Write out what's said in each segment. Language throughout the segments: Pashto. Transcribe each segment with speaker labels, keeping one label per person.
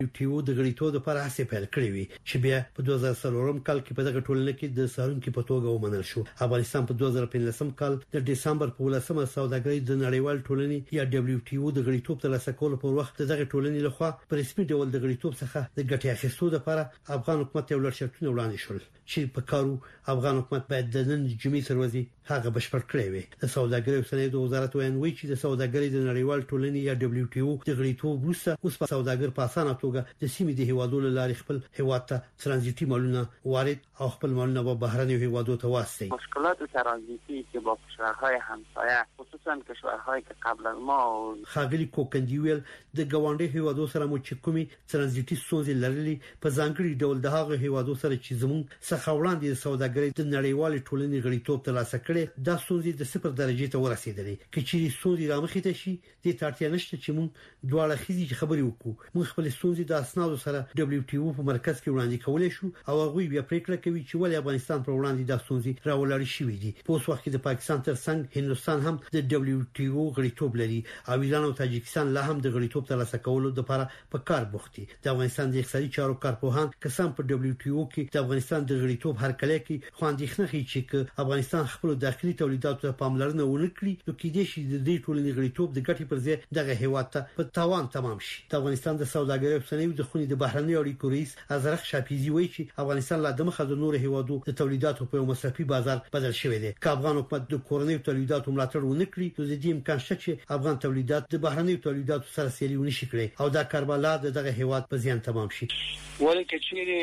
Speaker 1: ټیو د غړیتوب لپاره هڅې پیل کړې وي چې بیا په 2003 کال کې په دغه ټولنه کې د سارونکو په توګه ومنل شو. افغانستان په 2015 کال د دسمبر په 10مه سوداګرۍ د نړیوال ټولنې یا دبليو ټي او د غړیتوب ترلاسه کولو پر وخت دغه ټولنې لخوا په رسمي ډول د غړیتوب څخه د ګټې اخیستو لپاره افغان حکومت یو لړ شرطونه وړاندې شول چې په کارو افغان حکومت باید د نن جمعې تر ورځې هغه بشپړ کړی وي. د سوداګرۍ صنایعو وزارت وایي چې د سوداګرۍ د نړیوال ټولنې یا دبليو ټي او د غړیتوب وروسته اوس په سوداګر په اسانه توګه د سیمې د هیوادونو لارې خپل هیواد ته ترانزیتي مالونه وارد او خپل مالونه په بهرنیو هیوادو ته واستوي.
Speaker 2: مشکلات ترانزیتی که با کشورهای همسایه خصوصا کشورهایی که قبل از ما
Speaker 1: خاغلی کوکندیویل د ګاونډي هیوادو سره مو چې کومي ترانزیتي ستونزې لرلې په ځانګړي ډول د هغه هیوادو سره چې زموږ څخه وړاندې د سوداګرۍ د نړیوال ټولنې غړیتوب ترلاسه کړي دا ستونزې د 0 درجه ته ورسېدلې. کچې ستونزې رامخې ته شي د تړتیا نشته چې موږ دواړه خېزي خبرې وکړو. موږ خپل ستونزې د اسنادو سره دبليو ټي او په مرکز کې وړاندې کولای شو او هغه بیا پریکړه کوي چې ولې افغانستان پر وړاندې د ستونزې راولړ شي دي. په اوس وخت کې د پاکستان ترڅنګ هندستان هم د دبليو ټي او غړیتوب لري او ایران او تاجکستان لا هم د غړیتوب ترلاسه کولو لپاره په کار بوخت دي. د افغانستان د اقتصادي چارو کارپوهان کسان په دبليو ټي او کې د افغانستان د غړیتوب هرکله کې خواندېخنه کوي چې افغانستان خپل داخلي تولیداتو ته پاملرنه ونه کړي نو کې دې شي د دې ټولنې غړیتوب د ګټې پر ځای دغه هیواد ته په تاوان تمام شي. د افغانستان د سوداګرۍ او صنایعو د خونې د بهرنیو اړیکو رئیس ازرق شاپیزي وایي چې افغانستان لا د مخه د نور هیوادو د تولیداتو په مصرفي بازار بدل شوی دی. که افغان حکومت د کورنیو تولیداتو ملاتړ ونه کړي نو د دې امکان شته چې افغان تولیدات د بهرنیو تولیداتو سره سیالي ونه شي کړي او دا کاربلا دغه هیواد په زیان تمام شي.
Speaker 3: ولکه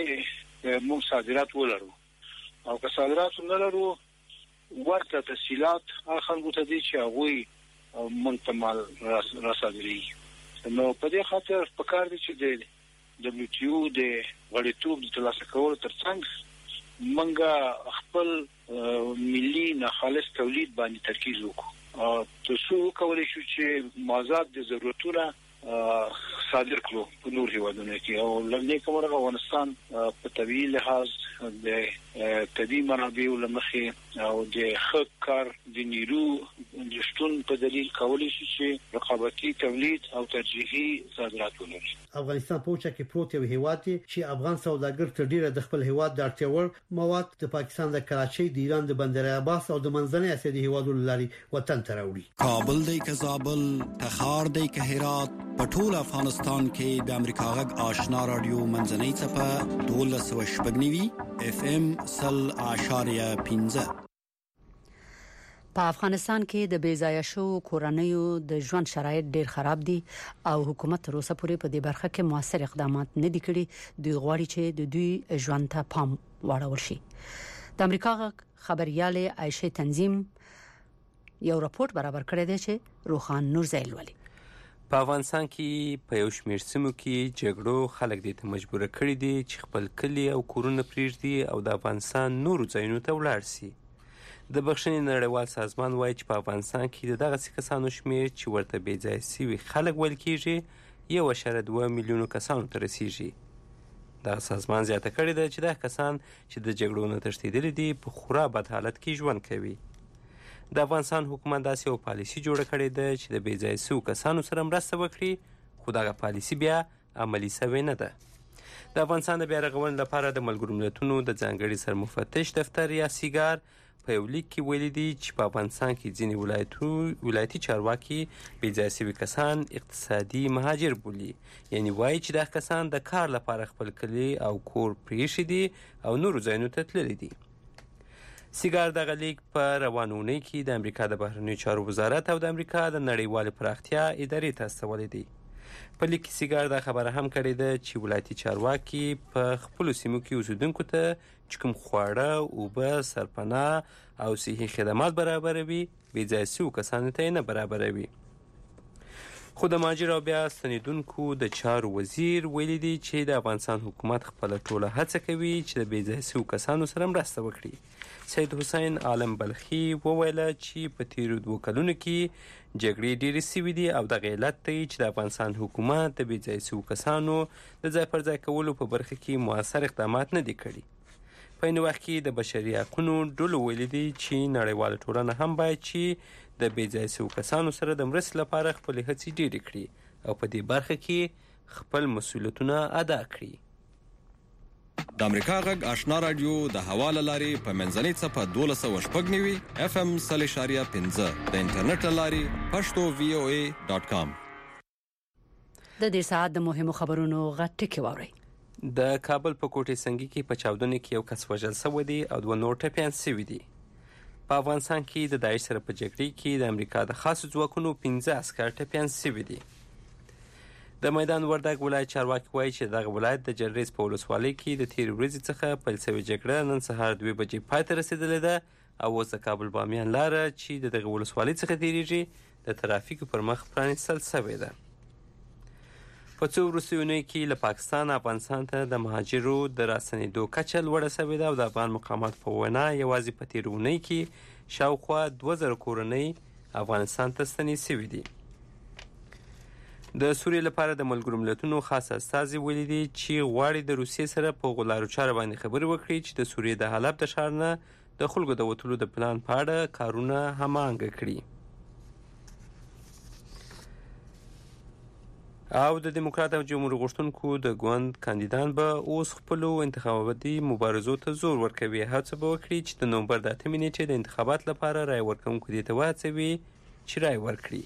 Speaker 3: چې موږ صادرات ولرو او که صادرات نه لرو ورته تسهیلات خلکو ته دي چې هغه منتمال راسادري. نو په دې خاطر په کار دي چې د دبليو ټي او د غړیتوب د ترلاسه کولو ترڅنګ منګه خپل ملي ناخالص تولید باندې ترکیز وکړو. تاسو کولای شو چې مازاد د ضرورتونو صادر کړو په نور هیوادونو کې او لږ کومه افغانستان په طبيعي لحاظ د طبيعي منابعو لمخې او د خکار د نیرو د شتون په دلیل کولای شي چې رقابتي تولید او ترجیحي صادرات ولري.
Speaker 1: افغانستان په اوچه کې پروت یو هیواد دی چې افغان سوداګر تر ډیره د خپل هیواد د اړتیا وړ مواد د پاکستان د کراچۍ د ایران د بندر عباس او د منځنۍ اسیا د هیوادونو لارې وطن ته راوړي.
Speaker 4: کابل دی که زابل، تخار دی که هرات، په ټول افغانستان کې د امریکا غږ آشنا رادیو منځنۍ څپه 1290 FM 0.15.
Speaker 5: په افغانستان کې د بیځایه شو کورنیو د ژوند شرایط ډیر خراب دي او حکومت تر اوسه پورې په دې برخه کې موثر اقدامات نه دي کړي. دوی غواړي چې د دوی ژوند ته پام واړول شي. د امریکا خبرياله عائشه تنظیم یو راپور برابر کړی دی چې روخان نورزیل ولي.
Speaker 6: په افغانستان کې په یو شمېر سیمو کې جګړو خلک دې ته مجبور کړي دي چې خپل کلی او کورونه پرېږدي او د افغانستان نورو ځایونو ته ولاړ شي. د بخښنې نړیوال سازمان وایي چې په افغانستان کې د دغسې کسانو شمېر چې ورته بېځایه شوي خلک ویل کېږي 1.2 میلیونو کسانو ته رسیږي. دغه سازمان زیاته کړې ده چې دغه کسان چې د جګړو نه تښتېدلي دي په خورا بد حالت کې ژوند کوي. د افغانستان حکومت داسې یو پالیسي جوړه کړې ده چې د بېځایه شوو کسانو سره مرسته وکړي خو دغه پالیسي بیا عملي سوې نه ده. د افغانستان د بیا رغونې لپاره د ملګرو ملتونو د ځانګړي سرمفتش دفتر یا سیګار په یو لیک کې ویلي دي چې په افغانستان کې ځینې ولایتي چارواکي بېځایه شوي کسان اقتصادي مهاجر بولي. یعنی وایي چې دغه کسان د کار لپاره خپل کلی او کور پرېښي دي او نورو ځایونو ته تللي دي. سیګار دغه لیک په روانه اونۍ کې د امریکا د بهرنیو چارو وزارت او د امریکا د نړیوالې پراختیا ادارې ته استولی دی. په لیک کې سیګار دا خبره هم کړې ده چې ولایتي چارواکي په خپلو سیمو کې اوسېدونکو ته چې کوم خواړه، اوبه، سرپناه او صحي خدمات برابروي بېځایه شوو کسانو ته یې نه برابروي. خو د مهاجر او بیا ستنېدونکو د چارو وزیر ویلي دی چې د افغانستان حکومت خپله ټوله هڅه کوي چې د بېځایه شوو کسانو سره مرسته وکړي. سید حسین عالم بلخي وویله چې په تیرو 2 کلونو کې جګړې ډېرې سوي دي او دغه علت دی چې د افغانستان حکومت د بېځایه شوو کسانو د ځای پر ځای کولو په برخه کې مؤثر اقدامات نه دي کړي. په این وخت کې د بشري حقونو ډلو ویلي دي چې نړیواله ټولنه هم باید چې د بېځایه شوو کسانو سره د مرستې لپاره خپلې هڅې ډېرې کړي او په دې برخه کې خپل مسؤلیتونه ادا کړي.
Speaker 7: د امریکا غږ آشنا رادیو د حواله لاري په منځنۍ صفه 1290 FM 0.15 د انټرنیټ لاري pashto.voa.com.
Speaker 5: د دې ساعت د مهمو خبرونو غټکي ووري.
Speaker 6: د کابل په کوټې سنگي کې په چاودنې کې یو کس وژل شوی دی او 2 نور ټپيان شوي دي. په افغانستان کې د داعش سره په جګړه کې د امریکا د خاصو ځواکونو 15 عسكر ټپيان شوي دي. د میدان وردګ ولایت چارواکي وایي چې دغه ولایت د جلریز په ولسوالۍ کې د تیر ورځې څخه پیل شوې جګړه نن سهار 2 بجې پای ته رسېدلې ده او اوس د کابل بامیان لاره چې دغه ولسوالۍ څخه تیریږي د ترافیکو پر مخ پرانیستل شوې ده. په څو وروستیو اونیو کې له پاکستان افغانستان ته د مهاجرو د راستنېدو کچه لوړه شوې ده او د افغان مقاماتو په وینا یوازې په تیر اونۍ کې شاوخوا 2000 کورنۍ افغانستان ته ستنې شوي دي. د سوریې لپاره د ملګرو ملتونو خاص استازي ویلي دي چې غواړي د روسیې سره په غولارو چاره باندې خبرې وکړي چې د سوریې د حلب د ښار نه د خلکو د وتلو د پلان په اړه کارونه هماهنګ کړي. او د دیموکرات او جمهور غوښتونکو د ګوند کاندیدان به اوس خپلو انتخاباتي مبارزو ته زور ورکوي. هڅه به وکړي چې د نومبر د 8 نیټې د انتخابات لپاره رای ورکوونکو دې ته وهڅوي چې رای ورکړي.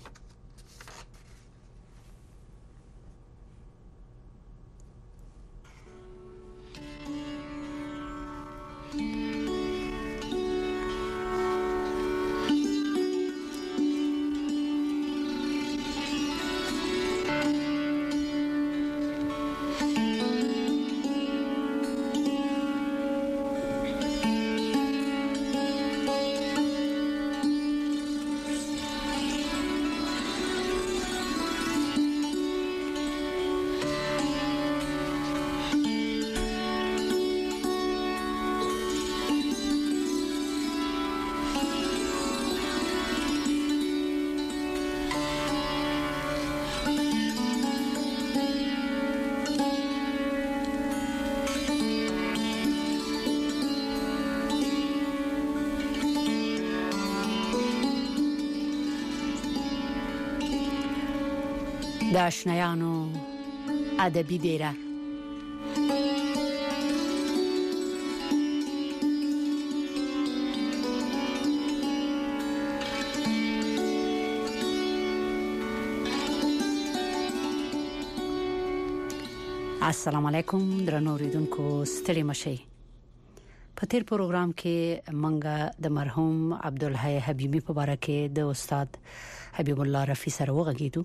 Speaker 5: د آشنایانو ادبي دیره. السلام علیکم درنو اوریدونکو، ستړي مشئ. په تیر پروګرام کې منګه د مرحوم عبدالحی حبیبی په اړه کې د استاد حبیب الله رفیع سره وغږیدو.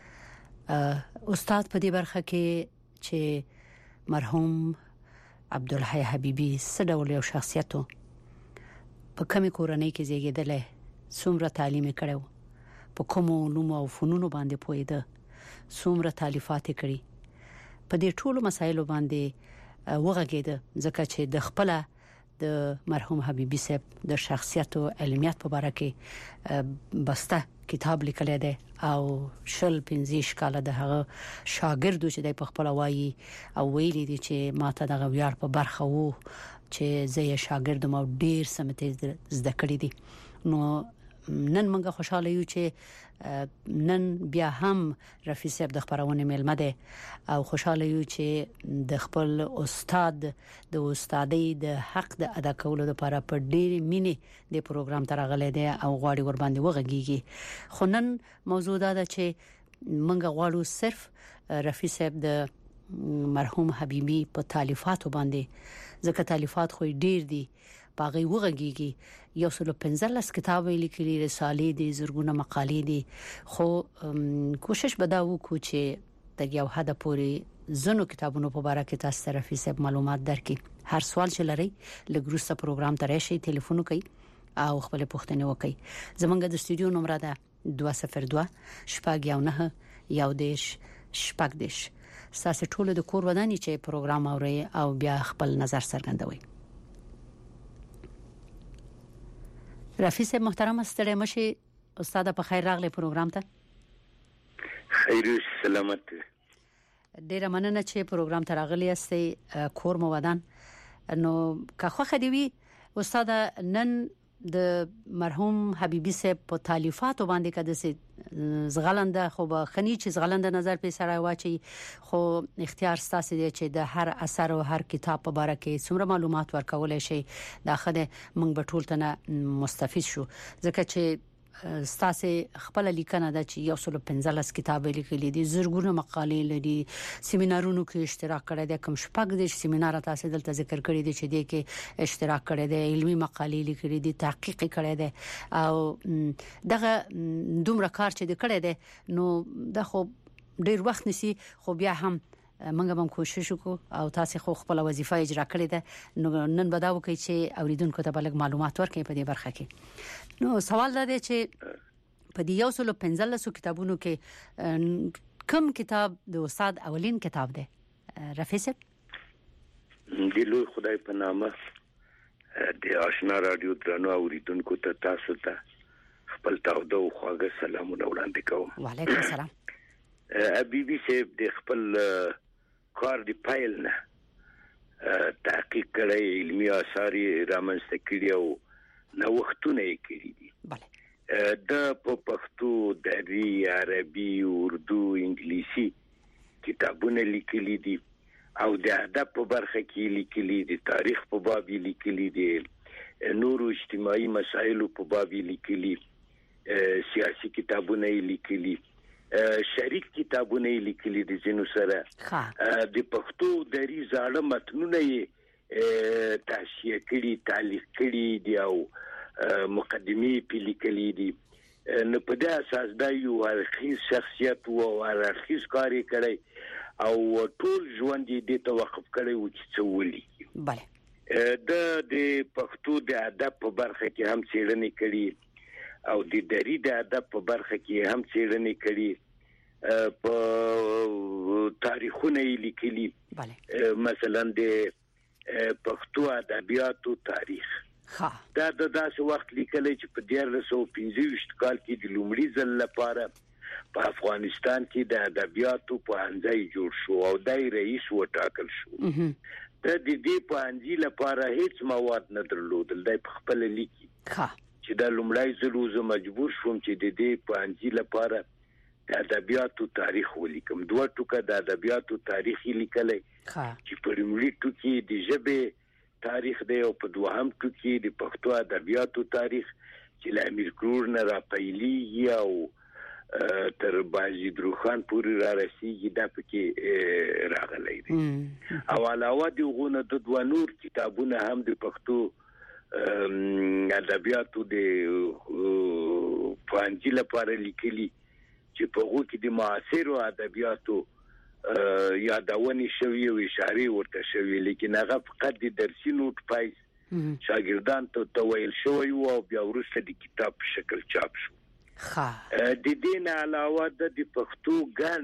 Speaker 5: استاد په دې برخه کې چې مرحوم عبدالحی حبیبی څه ډول یو شخصیت و، په کومه کورنۍ کې زیږیدل، څومره تعلیم کړو، په کوم علوم او فنونو باندې پوهیده، څومره تالیفات کړی، په دې ټولو مسایلو باندې وغږیده ځکه چې د خپل د مرحوم حبیبی صاحب د شخصیت او علمیت په اړه کې بسته کتاب لیکل دی او 15 کاله د هغه شاګردو چې د خپل وایي او ویلي دي چې ماته د غویار په برخه وو چې زه یې شاګرد مو ډیر سمته زده کړې دي. نو نن موږ خوشاله یو چې نن بیا هم رفیع صاحب د خبرونه ملمه ده او خوشاله یو چې د خپل استاد د استادۍ د حق د ادا کولو لپاره په ډېر مینه د پروګرام تر غلې ده او غواړي ور باندې وغږیږي. خو نن موضوع دا ده چې موږ غواړو صرف رفیع صاحب د مرحوم حبیبی په تالیفاتو باندې، ځکه تالیفات خو ډېر دي، باغی وغږیږي، یو سل 15 کتاب لیکلي، رسالې دي، زرګونه مقالې دي. خو کوشش به دا وکړو چې د یو حد پورې زنو کتابونو په اړه کې تاسو طرفي سب معلومات درکې. هر سوال چې لري لګروسته پروګرام ته راشي، ټلیفون وکړئ او خپل پوښتنه وکړئ. زمونږ د استودیو نمبر ده 202 شپږ 9 11 شپږ 10. ساسه ټول د کور ودانې چې پروګرام اوري او بیا خپل نظر څرګندوي. رفیع صاحب محترم، ستړي مشي. استاد په خیر راغلی پروګرام ته.
Speaker 8: خیر سلامت.
Speaker 5: ډیره مننه چې پروګرام ته راغلی یاستئ. کور مو ودان. نو که خو خدي وي استاد، نن د مرحوم حبیبي صاحب په تالیفاتو باندې کده سي زغلنده خو به خني چې زغلنده نظر په سره واچي خو اختیار ستاسو دی چې د هر اثر او هر کتاب په اړه کې څومره معلومات ورکول شي داخله موږ به ټول ته مستفید شو ځکه چې ستاسو خپل لیکنه د چې یو سل 15 کتاب لیکلي دي زرګونه مقالې لري سیمینارونو کې اشتراک کړی دی کوم شپږ د سیمینار تاسو دلته ذکر کړی دي چې د کې اشتراک کړی دی علمي مقالې لیکلي دي تحقیق کړی دی او دغه دومره کار چې د کړی دی نو د خو ډیر وخت نسی خو بیا هم منګه هم کوشش وکړو او تاسو خو خپل وظیفه اجرا کړې ده نو نن به دا وکړي چې اوریدونکو ته بلګ معلومات ورکړي په دې برخه کې نو سوال دا دی چې په دې یو سل 15 کتابونو کې کوم کتاب د استاد اولین کتاب دی رفیع صاحب
Speaker 8: د لوی خدای په نامه د آشنا رادیو درنو اوریدونکو ته تاسو ته خپل تاوده او خواږه سلامونه وړاندې کوم
Speaker 5: وعلیکم السلام
Speaker 8: حبیبي صاحب د خپل کار دی پایل نه تحقیق کړی علمي آثار رامنځته کړي او نوښتونه یې کړي دي د پښتو دری عربي اردو انګلیسي کتابونه لیکلي دي او د ادب په برخه کې لیکلي دي تاریخ په باب لیکلي دي نورو اجتماعي مسایلو په باب لیکلي سیاسي کتابونه لیکلي شریک کتابونه لیکلي دي جنو سره د پښتو دری زاړه متنونه یې تحشیه کړي تعلیق کړي دي او مقدمي په لیکلي دي نو په دې اساس دا یو هرخیز شخصیت او هرخیز کاری کړي او ټول ژوند دې ته وقف کړي و چې څه ولي
Speaker 5: bale
Speaker 8: د پښتو د ادب په برخه کې هم څېړنې کړي او د دری د ادب په برخه کې هم څېړنې کړي په تاریخونه لیکلي مثلا د پښتو ادبیاتو تاریخ دا د داسې وخت لیکلی چې په 1925 کال کې د لومړي ځل لپاره په افغانستان کې د ادبیاتو پوهنځی جوړ شو او دای رئیس وټاکل شو د دې پوهنځي لپاره هیڅ مواد نه درلودل د خپل لیکي چې د لومړی ځل زه مجبور شوم چې د دې پوهنځي لپاره د ادبیاتو تاریخ ولیکم دوه ټوکه د ادبیاتو تاریخ لیکلی چې په لومړي ټوکي د ژبې تاریخ دی او په دوهم ټوکي د پښتو ادبیاتو تاریخ چې له امیر کروړ نه راپیلېږي او تر بازي دروخان پورې را رسیږي دا پکې راغلی دی او علاوه د غونه د دوه نور کتابونه هم د پښتو ادبیاتو د پوهنځي لپاره لیکلي چې په هغو کې د معاصرو ادبیاتو یادونې شوي او اشارې ورته شوي لیکن هغه فقط د درسي نوټ پایس شاګردان ته ویل شوی او بیا وروسته د کتاب په شکل چاپ شو د دې نه علاوه د پښتو ګڼ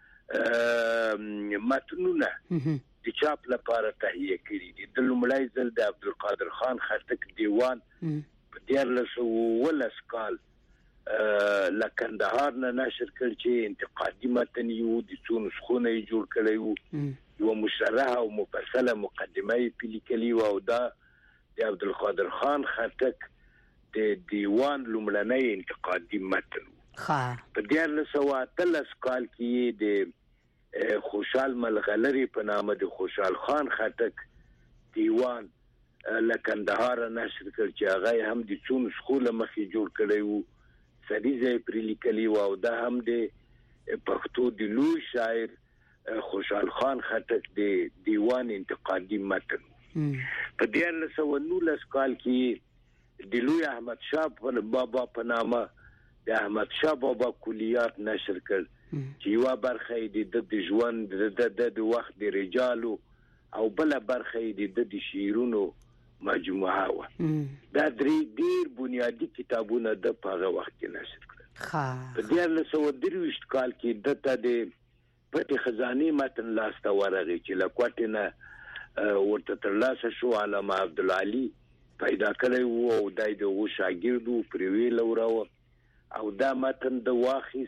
Speaker 8: متنونه د چاپ لپاره تهیه کړي دي د لومړی ځل د عبدالقادر خان خټک دیوان په 1912 کال لکندهار نه نشر کړ چې انتقادي متن یو د څو نسخونه جوړ کړی وو یو مشرحه او مفصله مقدمه یې لیکلې و او دا د عبدالقادر خان خټک د دیوان لومړنی انتقادي متن په 1913 کال کې د خوشحال ملغلری په نامه د خوشحال خان خټک دیوان لکندهار نشر کړ چې هغه هم د څو نسخو مخې جوړ کړی وو سریزه پر لیکلی و او دا هم د پښتو د لوی شاعر خوشحال خان خټک د دیوان انتقادي متن په 1919 کال کې د لوی احمد شاه بابا په نامه د احمد شاه بابا کلیات نشر کړ چې یو برخه د ژوند د وخت د رجالو او بل برخه د شعرونو مجموعه و دا درې ډیر بنیادی کتابونه د هغه وخت کې نشر کړل په 1923 کال کې دته د پټي خزانه متن لاسته ورغی چې لکوټه نه ورته ترلاسه شو علامه عبدالعلی پیدا کړی وو او دای د وو شاګردو پریوی لوراو او دا متن د واخیس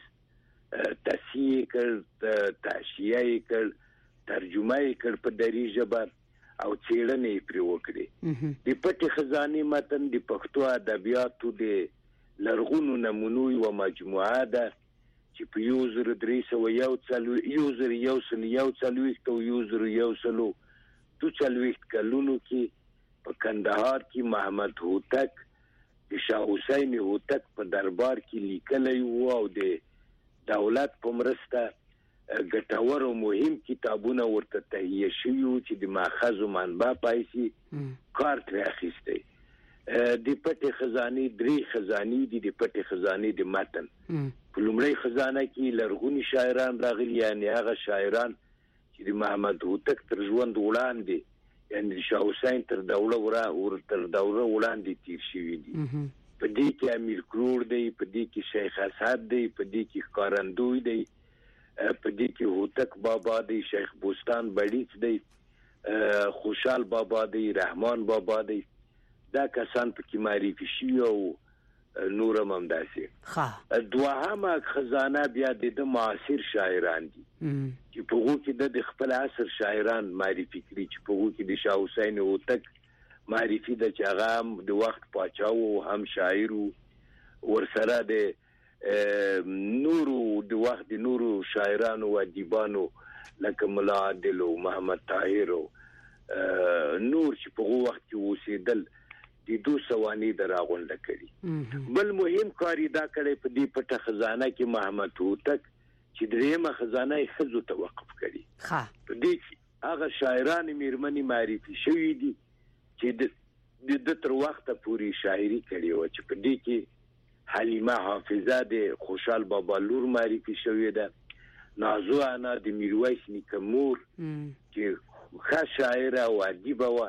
Speaker 8: تصحیح کړ تحشیه کړ ترجمه کړ په دری ژبه او څېړنې پرې وکړي. د پټې خزانې متن د پښتو ادبیاتو د لرغونو نمونو یوه مجموعه ده چې په 1341 کلونو کې په کندهار کې محمد هوتک د شاه حسین هوتک په دربار کې لیکلی و او د دولت په مرسته ګټور او مهم کتابونه ورته تهیه شوي وو چې د ماخذ و منبع پایسي کار ترې اخیستی. د پټې خزانې 3 خزانې دي. د پټې خزانې د متن په لومړۍ خزانه کې لرغوني شاعران راغلي، یعنی هغه شاعران چې د محمد هوتک تر ژوند وړاندې یعنی شاه حسین تر دوره وړاندې تیر شوي دي. په دې کې امیر کروړ دی، په دې کې شیخ اسعد دی، په دې کې ښکارندوی دی، په دې کې هوتک بابا دی، شیخ بوستان بړیڅ دی، خوشحال بابا دی، رحمان بابا دی. دا کسان پکې معرفي شوي او نور هم همداسې. دوهمه خزانه بیا د معاصر شاعران دي چې په هغو کې د خپل عصر شاعران معرفي کړي، چې په هغو کې د شاه حسین هوتک معرفي ده چې هغه هم د وخت پاچا و هم شاعر و، ورسره د نورو د وخت د نورو شاعرانو و ادیبانو لکه ملا عادل و محمد طاهر و نور چې په هغو وخت کې اوسېدل د 200 د راغونډه کړي. بل مهم کار یې دا کړی په دې پټه خزانه کې محمد هوتک چې درېیمه خزانه یې ښځو ته وقف کړي. په دې کې هغه شاعران میرمنې معرفي شوي دي چې د تر وخته پورې شاعري کړې وه، چې په دې کې حلیمه حافظه د خوشحال بابا لور معرفي شوې ده، نازو انا د میرویس نیکه مور چې ښه شاعره او ادیبه وه،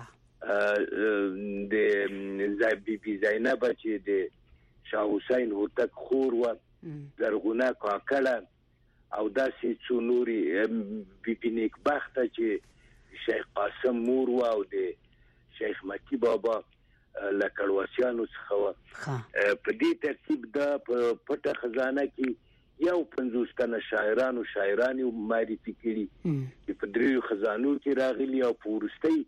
Speaker 8: د بیبي زینبه چې د شاه حسین هوتک خور وه، زرغونه کاکړه، او داسې څو نورې بیبي نیکبخته چې شیخ قاسم مور وه او د شیخ مکی بابا له کړوسیانو څخه وه. په دې ترتیب دا په پټه خزانه کې 50 تنه شاعران او شاعرانې معرفي کړي چې په 3 خزانو کې راغلي، او په وروستۍ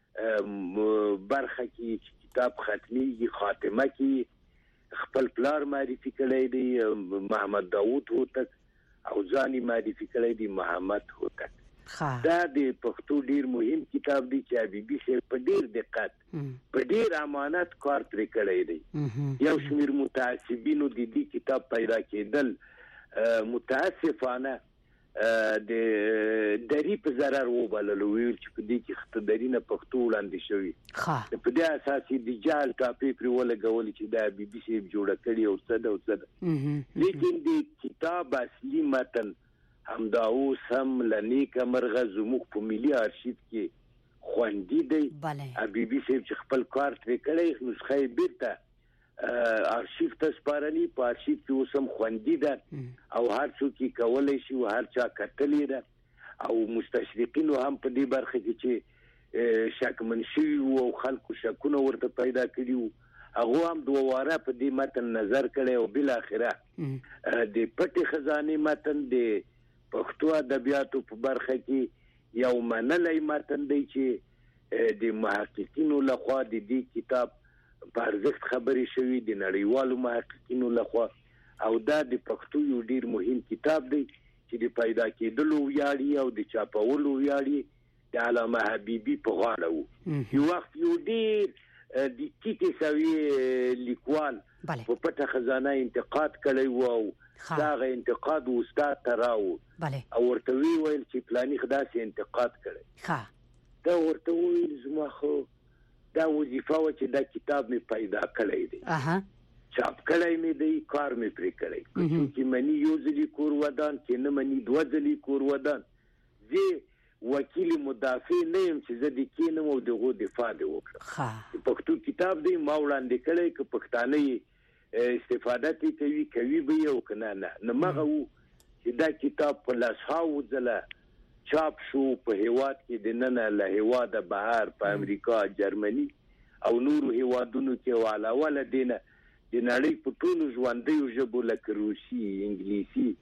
Speaker 8: برخه کې چې کتاب ختمیږي خاتمه کې خپل پلار معرفي کړی دی محمد داوود هوتک او ځان معرفي کړی دی محمد هوتک. دا د پښتو ډیر مهم کتاب دی چې حبیبي صاحب په ډیر دقت په ډیر امانت کار پرې کړی دی. یو شمیر متعصبینو د دې کتاب پیدا کېدل متاسفانه د دری په ضرر وبلل، ویل چې په دې کې خطدري نه پښتو وړاندې شوي. په دې اساس د جال ټاپې پرې ولګولې چې دا بي بي سي جوړه کړې او څه ده او څه ده، لیکن د کتاب اصلي متن همدا اوس هم له نیکه مرغه زموږ په ملي ارشیف کې خوندي دی. بي بي سي چې خپل کار ترې کړی، نسخه یې بیرته ارشیف ته سپارلي، په ارشیف کې اوس هم خوندي ده او هر څوک یې کولی شي او هر چا کتلې ده، او مستشرقینو هم په دې برخه کې چې شکمن شوي وو او خلکو شکونه ورته پیدا کړي وو، هغه هم 2 واره په دې متن نظر کړی او بالاخره د پټې خزانې متن د پښتو ادبیاتو په برخه کې یو منلی متن دی چې د محققینو لخوا د دې کتاب په ارزښت خبرې شوي د نړیوالو محققینو لخوا، او دا د پښتو یو ډیر مهم کتاب دی چې د پیدا کېدلو ویاړي او د چاپولو ویاړي د علامه حبیبي په غاړه و. یو وخت یو ډیر د ټیټې سویې لیکوال په پټه خزانه انتقاد کړی و او داغه انتقاد استاد ته راوړ او ورته ویل چې پلاني خداسې انتقاد کړی. دا ورته ویل زما خو دا وظیفه و چې دا کتاب می پیدا کړی دی، چاپ کړی می دی، کار می پرې کړی، چې منی یو ځلی کور ودان کې نه منی 2 ځلی کور ودان. زه وکیل مدافع نه يم چې زه د کینم او دغه دفاع وکړم. پښتو کتاب دی ما وړاندې کړی که پښتانه استفاده کوي به یو کنه نه مغه چې دا کتاب په لاساو ځله چاپ شو په هیواد کې د نن له هیواده بهر په امریکا، جرمني او نورو هیوادونو کې، او علاوه دینه د نړۍ په ټولو ژوندیو ژبو لکه روسي، انګلیسي،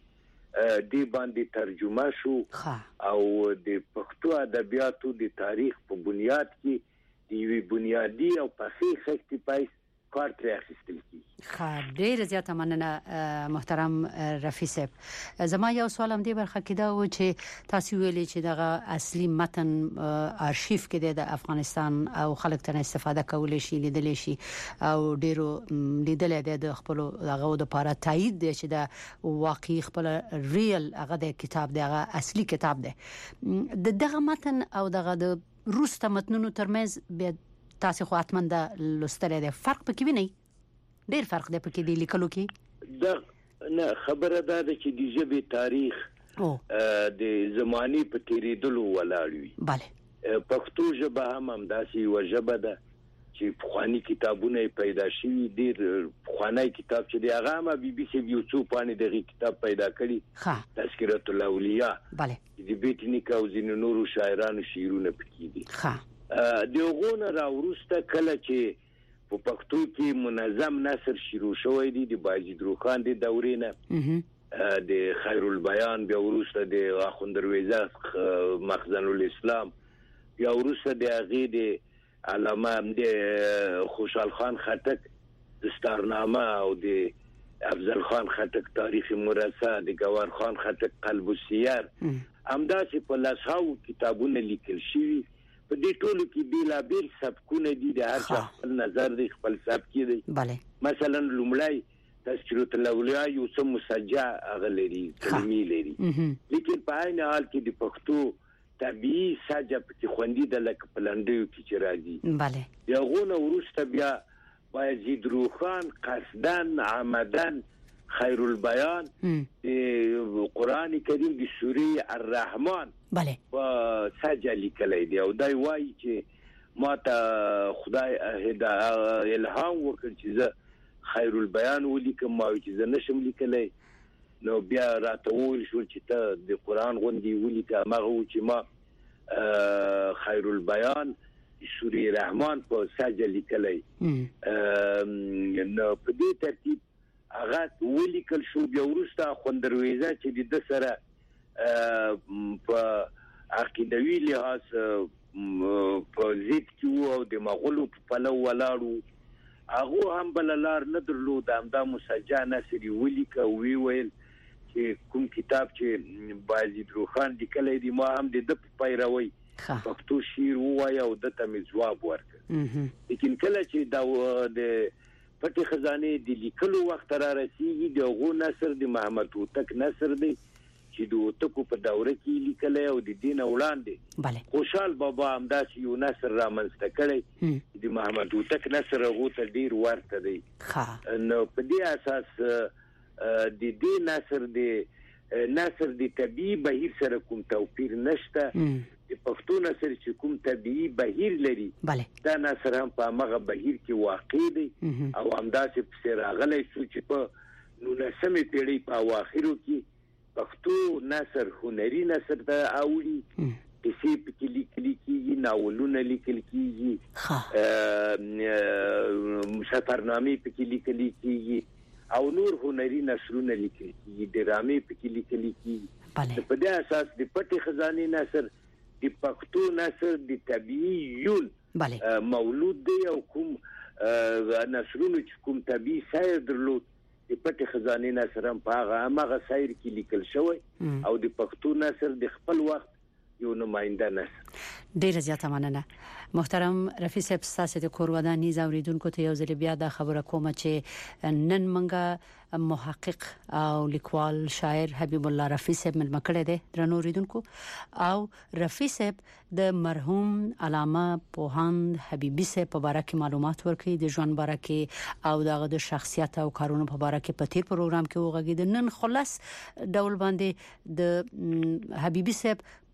Speaker 8: دی باندې ترجمه شو او د پښتو ادبیاتو د تاریخ په بنیاد کې دی بنیادی او پخې خښتې پای کار تر اخیستل کی.
Speaker 5: ډیر زیاته مننه محترم رفیع صاحب. زما یو سوال هم دی برخه کې دا و چې تاسو ویلي چې دغه اصلي متن آرشیف کې د افغانستان او خلک ته استفاده کولای شي لیدل شي او ډیرو لیدل د خپل دغه د لپاره تایید دی چې دا واقعي خپل ریل هغه د کتاب دغه اصلي کتاب دی. دغه متن او دغه د روسته متنونو ترمنځ تاسو خو اتمن د لستره د فرق پکې ویني؟ ډیر فرق دی پکې دی لیکلو کې.
Speaker 8: دا نه خبره ده چې د ژبې تاریخ د زماني په تیریدلو ولاړ وي.
Speaker 5: bale
Speaker 8: پښتو ژبه هم همداسې یو ژبه ده چې پخوانی کتابونه پیدا شوي. ډیر پخوانی کتاب چې دی هغه هم بي بي سي یو څو پانی دغه کتاب پیدا کړي تذکرۃ الاولیاء.
Speaker 5: bale
Speaker 8: د بیت نیکه او ځینو نورو شاعرانو شعرونه پکې دي. دغه راورسته کله چې په پښتو کې منظم نثر شروع شوی دی د باجید روخان د دورې نه د خیر البیان بیا ورسته د اخوند درویزه مخزن الاسلام بیا ورسته د هغه د علامه د خوشحال خان خټک دستارنامه او د افضل خان خټک تاریخ مرصع د گوهر خان خټک قلب السیر همداسې په لاساو کتابونه لیکل شوي. په دې ټولو کې بیلابیل سبکونه دي د هر چا خپل نظر دی خپل سبک دی. مثلا لومړی تذکرۃ الاولیاء یو څه مسجع اغلري کلمې لري لیکن په عین حال کې د پښتو طبيعي ساجه په خوندې د لک پلانډیو کې چې راځي یغونه ورسته بیا باجید روخان قصدن عمدن خیر البیان قرآن کریم د سوره الرحمن
Speaker 5: bale
Speaker 8: سجل کلی دی او دای وای چې ماته خدای الهام وکړ چې زه خیر البیان ولیکم ما چې زه نشم لیکلی نو بیا راته وویل شو چې ته د قرآن غوندې ولیکه مغه و چې ما خیر البیان سوره رحمان په سجل کلی نو په دې ترتیب هغه ولیکل شو. بیا وروسته خوندرويزه چې د سره په عقیدوي لحاظ په ضد کې او د مغولو په پلو ولاړو هغه هم بل لار نه درلود. همدا مسجع نصری ولیکه وی ویل چې کوم کتاب چې باجید روخان لیکلی دی ما هم د پیروي پښتو شعر ووایه او دته مې ځواب ورکړ. لیکن کله چې دا د پټي خزانه د لیکلو وخت را رسیږي دغه نثر د محمد هوتک نثر دی چې د هوتکو په دوره کې لیکلی او د دین وړاندې خوشحال بابا همداسې یو نثر رامنځته کړی د محمد هوتک نثر هغه ته ډیر ورته دی. نو په دې اساس د دې نثر د طبيعي بهیر سره کوم توپیر نشته. د پښتو نثر چې کوم طبيعي بهیر لري دا نثر هم په هغه بهیر کې واقع دی او همداسې په راغلی شو چې په 19مې پیړۍ په اواخرو کې پښتو نثر هنري نثر ته اوړي کیسې پکې لیکل کېږي ناولونه لیکل کېږي سفرنامې پکې لیکل کېږي او نور هنري نثرونه لیکل کېږي ډرامې پکې لیکل کېږي. په دې اساس د پټي خزانه نثر د پښتو نثر د طبيعي یول مولود دی او کوم نثرونه چې کوم طبيعي سایر درلود د پټي خزانه نثر هم په هغه سایر کې لیکل شوی او د پښتو نثر د خپل وخت یو نماینده نثر.
Speaker 5: ډیر زیاته مننه محترم رفیع صاحب. تاسو د کور ودانې زوریدونکو ته یو ځل بیا د خبره کوم چې نن منګه محقق او لیکوال شاعر حبیب الله رفیع صاحب ملما کړی دی درنو ریدونکو او رفیع صاحب د مرحوم علامه پوهاند حبیبي صاحب په اړه کې معلومات ورکړي د ژوند باره کې او دغه د شخصیت او کارونو په اړه کې په تیر پروګرام کې وغږیدل. نن خلاص ډول باندې د حبیبي صاحب په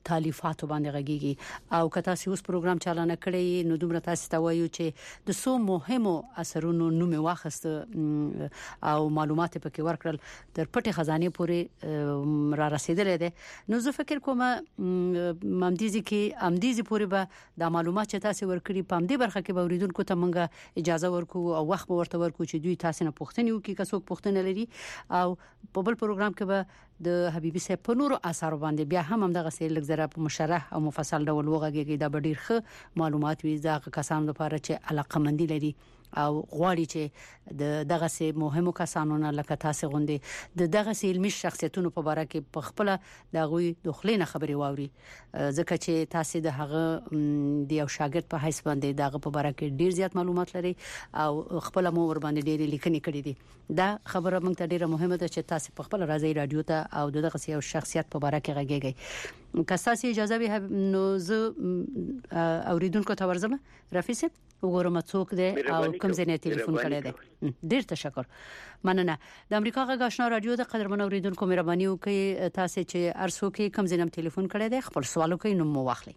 Speaker 5: تالیفات باندې غږیږي او کته اوس پروګرام چالانه کړی نو دومره تاسو ته وایو چې د سو مهمو اثرونو نوم واخست او معلومات پکې ورکړل تر پټه خزانه پورې را رسیدلې ده نو زه فکر کوم ممدیزي کې امدیزي پورې به د معلومات چې تاسو ورکړي په دې برخه کې به اوریدونکو ته مونږه اجازه ورکو او وخت ورته ورکو چې دوی تاسو نه پوښتنه وکړي که څوک پوښتنه لري او په بل پروګرام کې به د حبيبي صاحب په نورو اثر باندې بیا هم دغه سیل لږ په مشرح او مفصل ډول وغږیږي دا ډیر ښه معلومات وي دا کسان لپاره چې علاقمندي لري او غواړي چې دغه سي مهمو کسانو نه لکه تاسو غوندي دغه سي علمي شخصیتونو په اړه کې په خپل دغه د خلینو خبري واوري ځکه چې تاسو د هغه د یو شاګرد په حیث باندې دغه په اړه کې ډیر زیات معلومات لري او خپل مو ور باندې ډیر لیکنې کړې دي دا خبره موږ ته ډیره مهمه ده چې تاسو په خپل راځي رادیو ته او دغه سي شخصیت په اړه کې غږیږي که تاسو اجازه به نو زه اوریدونکو ته ورزم رفیع صاحب وګورم څوک دی او کوم ځای ټلیفون کړی دی ډیر تشکر مننه د امریکا غږ آشنا رادیو د قدرمن اوریدونکو مهرباني وکړئ تاسو چې ارسو کې کوم ځای ټلیفون کړی دی خپل سوالو کې نوم مو واخلئ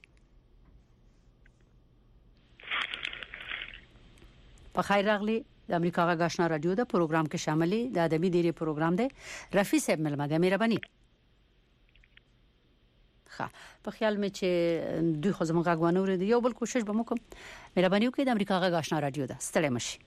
Speaker 5: په خیر راغلی د امریکا غږ آشنا رادیو د پروګرام کې شاملې د ادبي ډیری پروګرام دی رفیع صاحب ملمه د مهرباني په خیال مې چې دوی خو زموږ غوښنه ورته یو بل کوشش به وکم مهرباني وکړئ د امریکا غږ آشنا رادیو ده ستړي مشي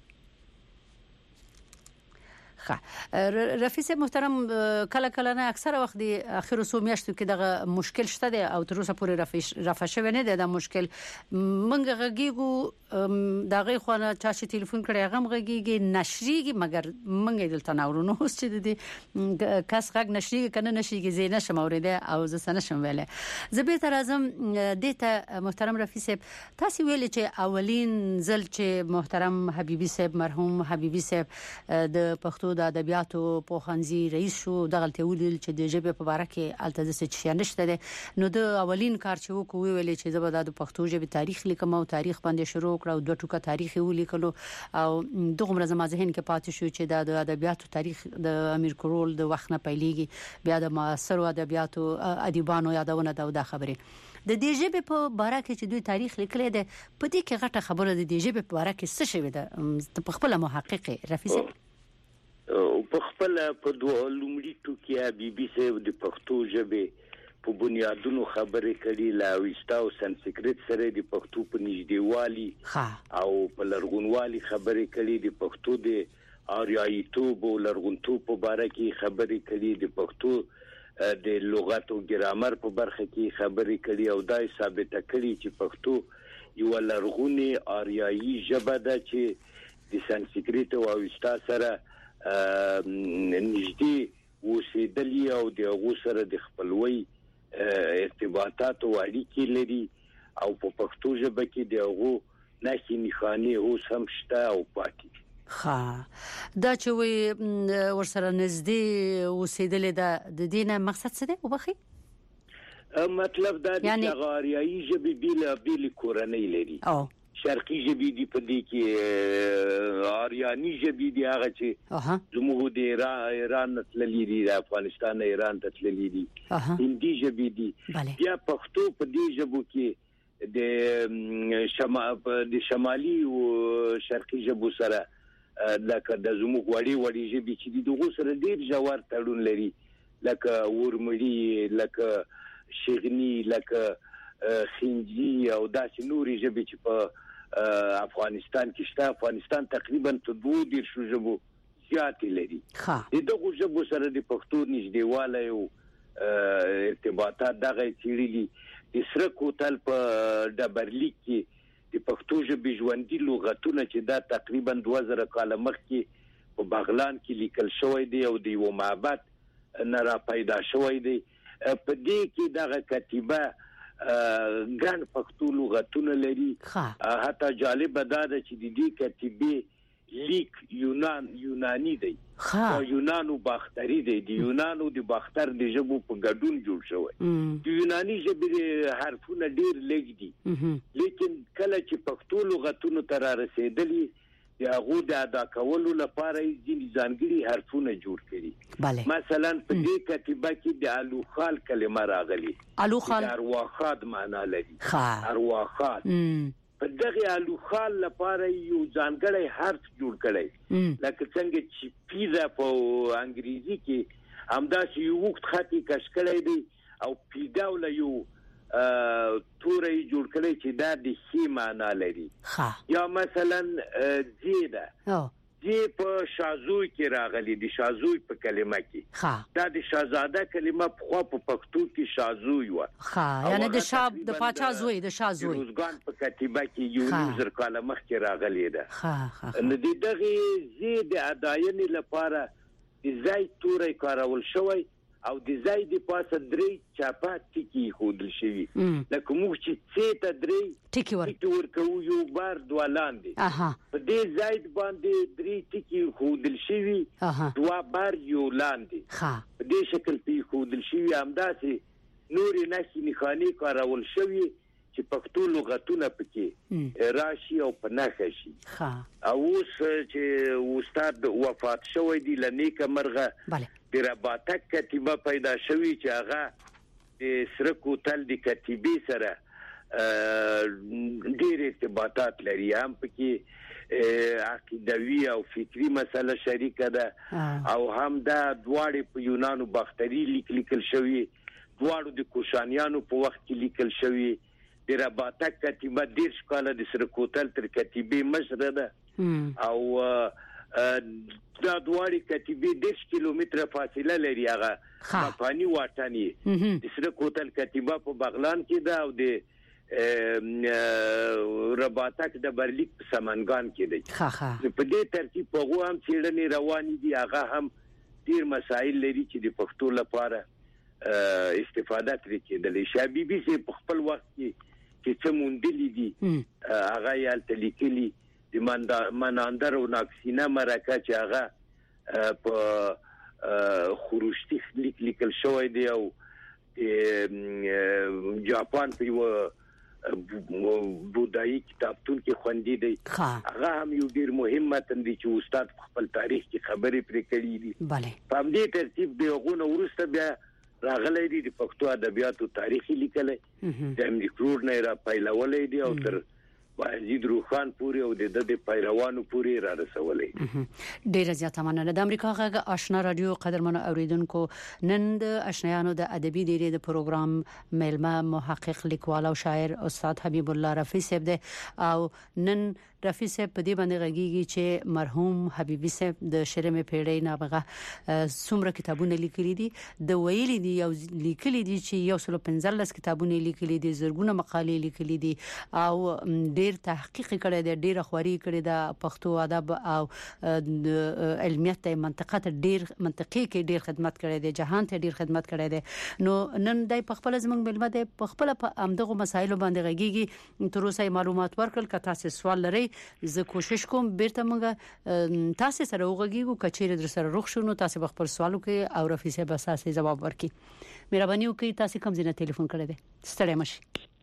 Speaker 5: رفیع صاحب محترم کله کله نه اکثره وخت دی اخر سو میاشتو کې دغه مشکل شته دی او تر اوسه پورې رافع شوی نه دی دا مشکل منګه غږیږو دغه خو نه چا چې ټلیفون کړی هغه غږیږي نشریږي مګر منګه دلته ناورونو اوس چې دی کس غږ نشریږي کنه نشریږي زینه شموریده او زه سن شم ویله زه به تر اعظم دته محترم رفیع صاحب تاسو ویل چې اولین ځل چې محترم حبيبي صاحب مرحوم حبيبي صاحب د پښتو د ادبیاتو په خنځي رئیس شو دغه ولول چې د ژبې په اړه کې الته څه چې نشته ده نو د اولین کار چې وکوي ویل چې زبر د پښتو ژبې تاریخ لیکم او تاریخ باندې شروع کړو او دوه ټوکه تاریخ ولیکلو او دغه مرزه ما ذهن کې پاتې شو چې د ادبیاتو تاریخ د امیر کروړ د وخت نه پیلېږي بیا د معاصر ادبیاتو ادیبانو یادونه دا خبره د دې ژبې په اړه کې چې دوی تاریخ لیکلی دی په دې کې غټه خبره د دې ژبې په اړه کې څه شوی ده په خپل محقق رفیع
Speaker 8: او په خپل په دوه لومړي ټوکیا بي سي د پښتو ژبې په بنیادونو خبرې کړي لا وستا او سنسکریت سره د پښتو په نږدېوالي او په لرغونوالي خبرې کړي د پښتو د آریاییتوب او لرغونتوب په اړه کې خبرې کړي د پښتو د لغت او ګرامر په برخه کې خبرې کړي او دا ثابت کړي چې پښتو یو لرغونی آریایي ژبه ده چې د سنسکریت او وستا سره نږدې اوسېدلی او د هغو سره د خپلوي ارتباطات او اړیکې لري او په پښتو ژبه کې د هغو نښې نښانې اوس هم شته او پاتې
Speaker 5: دا چې وي ورسره نږدې اوسېدلې ده د دې نه مقصد څه دی وبخي
Speaker 8: مطلب دا دی چې آریایي ژبې بیل کورنۍ لري شرقي ژبې دی په دې کې آریانی ژبې دی هغه چې زموږ د ایران تللی دي د افغانستان ایران ته تللی دي هندي ژبې دي بیا پښتو په دې ژبو کې د شمالي او شرقي ژبو سره لکه د زموږ وړي ژبې چې دغه سره ډېر ژور تړون لري لکه ورمړي لکه شغني لکه خنجي او داسې نورې ژبې چې په افغانستان کې شته افغانستان تقریبا ته 2 ژبو زیاتې لري دغه ژبو سره د پښتو نږدېوالی او ارتباطات دغه چیرې د سره کوتل په ډبرلیک کې د پښتو ژبې ژوندۍ لغتونه چې دا تقریبا 2000 کال مخکې په بغلان کې لیکل شوی دی او د یو معبد نه را پیدا شوی دی په دې کې دغه کتیبه ګڼ پښتو لغتونه لري حتی جالب ده چې د دې کتیبې لیک یونانی دی یونانو باختری دی د یونانو د باختر د ژبو په ګډون جوړ شوی د یونانی ژبې حرفونه ډیر لږ دي لیکن کله چې پښتو لغتونو ته را رسیدلی هغه د ادا کولو لپاره ځینې ځانګړي حرفونه جوړ کړي. مثلا په دې کتیبه کې د الوخال کلمه راغلي.
Speaker 5: الوخال
Speaker 8: ارواخاد معنا لري. ارواخاد په دغه الوخال لپاره یو ځانګړی حرف جوړ کړي لکه څنګه چې پیزا په انګریزي کې همداسې یو وخت خطي کش کړی دی او پیډاول یو تورې جوړ کړي چې دا د شی معنا لري. یا مثلا زیده دی په شازوی کې راغلي د شازوی په کلمه کې دا د شاهزاده کلمه په خو په پښتو کې شازوی و
Speaker 5: یعنی د شاب د پاچا زوی د شازوی
Speaker 8: روزګان په کتیبه کې یو نظر کاله مخ کې راغلی ده. نو دغه زید اداینې لپاره د زای تورې کارول شوی او د زای د پاسه درې چاپا ټکی خودل شوی لکه موږ چې څه درې
Speaker 5: ټکی
Speaker 8: ورکو یو بار دوالاندې په دې زاید باندې درې ټکی خودل شوی دوا بار یو لاندې په دې شکل په خودل شوی همداسې نورې نشي نخانی کارول شوی چې پښتو لغتونه پکې راشي او پناخه شي. او اوس چې استاد وفات شوی دی لنیکه مرغه د رباطک کتیبه پیدا شوی چې هغه د سره کوتل د کتیبې سره ډېر ارتباطات لري. هم پکې عقیدوي او فکری مسله شریکه ده او هم دا دواړه په یونانو باختری لیکل شوی دواړو د کوشانیانو په وخت کې لیکل شوی. د رباطک کتیبه ډېر کاله د سره کوتل تر کتیبې مشره ده او دا دواری کتیبې 10 کیلومتره فاصله لري. هغه پانی واټانی د سره کوتل کتیبه په بغلان کې ده او د رباطک د برلیک په سمنګان کې ده. په دې ترتیب په هغه هم څېړنې روانې دي. هغه هم ډېر مسایل لري چې د پښتو لپاره استفاده ترې کېدلی. شاه بیبي سي په خپل وخت کې څه موندلي دي هغه یې هلته لیکلي د مناندر او ناکسینه مرکه چې هغه په خروشتي لیکل شوی دی او جاپان په یو بودایي کتابتون کې خوندي دی. هغه هم یو ډیر مهم متن دی چې استاد خپل تاریخ کې خبرې پرې کړې دي. په همدې ترتیب د هغونه وروسته بیا راغلی دی د پښتو ادبیاتو تاریخي لیکلی د امریکرور نه را پیلولی دی او تر وحید روخان پورې او د پیروانو پورې را رسولې.
Speaker 5: ډیره زیاته مننه. د امریکا غږ آشنا رادیو قدرمنو اوریدونکو نن د آشنایانو د ادبي ډیرې د پروګرام ملما محقق لیکوال او شاعر استاد حبیب الله رفیع صاحب دی او نن رفیع صاحب په دې باندې غږیږي چې مرحوم حبیبي صاحب د شرمې پیړۍ نابغه څومره کتابونه لیکلي دي د ویلي دي او لیکلي دي چې 115 کتابونه لیکلي دي زرګونه مقالې لیکلي دي او ډیر تحقیق کړی دی ډیر خواري کړی د پښتو ادب او علمیت منطقه ته ډیر منطقي کې ډیر خدمت کړی دی جهان ته ډیر خدمت کړی دی. نو نن دای په خپل زمنګ ملمه دی په خپل په امدغه مسایلو باندې غږیږي تر اوسه معلومات ورکړل که تاسو سوال لرئ زه کوشش کوم بیرته موږ تاسو سره وغږیږو کچېره در سره روښ شو نو تاسو خپل سوالو کې او رفیع صاحب اساسي جواب ورکړي. مهرباني وکړئ تاسو کوم ځای نه ټلیفون کړی دی ستړی مشي.